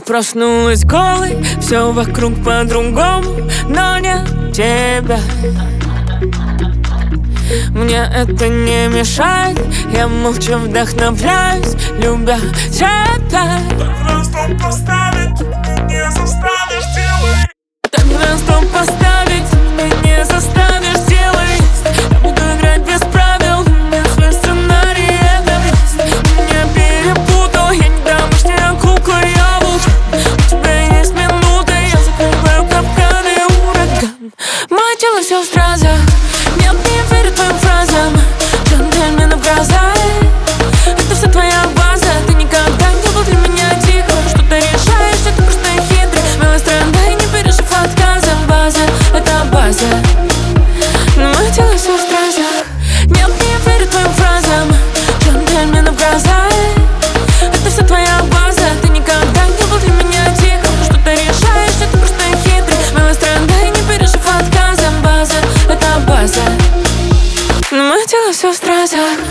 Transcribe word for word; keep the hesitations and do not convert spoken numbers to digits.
проснулась голой, все вокруг по-другому, но не тебя. Мне это не мешает, я молча вдохновляюсь, любя тебя. Так на стоп поставить, ты не заставишь делать. Так на стоп поставить, ты не заставишь делать. Я буду играть без правил, мне свой сценарий это меня перепутал. Я не домашняя кукла, я волчок. У тебя есть минута, я закрываю капканы, ураган. Мое тело все в стразах, нет, не верю твоим фразам. Джентльмены в глаза, это вся твоя база. Ты никогда не был для меня тихо, что ты решаешь, что ты просто хитрый. Милая страна, и не пережив отказа. База, это база. Но мое тело все в стразах, нет, не верю твоим фразам. Джентльмены в глаза, это вся твоя база. Ты никогда не был для меня тихо, что ты решаешь, что ты просто хитрый. Милая страна, и не пережив отказа. База, это база. Но мое тело все в стразах.